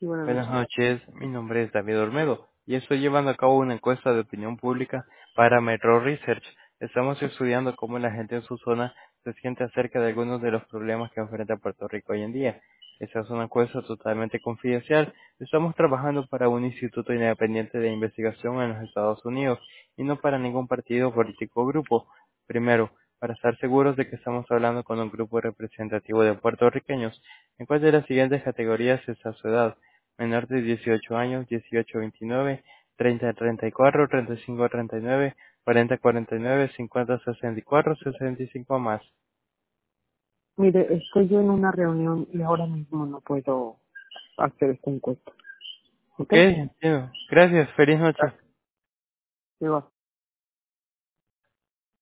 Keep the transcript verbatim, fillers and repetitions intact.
Sí, buenas Buenas noches. noches, mi nombre es David Olmedo y estoy llevando a cabo una encuesta de opinión pública para Metro Research. Estamos estudiando cómo la gente en su zona se siente acerca de algunos de los problemas que enfrenta Puerto Rico hoy en día. Esta es una encuesta totalmente confidencial. Estamos trabajando para un instituto independiente de investigación en los Estados Unidos y no para ningún partido político o grupo. Primero, para estar seguros de que estamos hablando con un grupo representativo de puertorriqueños, ¿en cuál de las siguientes categorías está su edad? Menor de dieciocho años, dieciocho a veintinueve, treinta a treinta y cuatro, treinta y cinco a treinta y nueve, cuarenta a cuarenta y nueve, cincuenta a sesenta y cuatro, sesenta y cinco más. Mire, estoy yo en una reunión y ahora mismo no puedo hacer esta encuesta. ¿Ok? Ok, entiendo. Gracias, feliz noche. Gracias. Sí, va.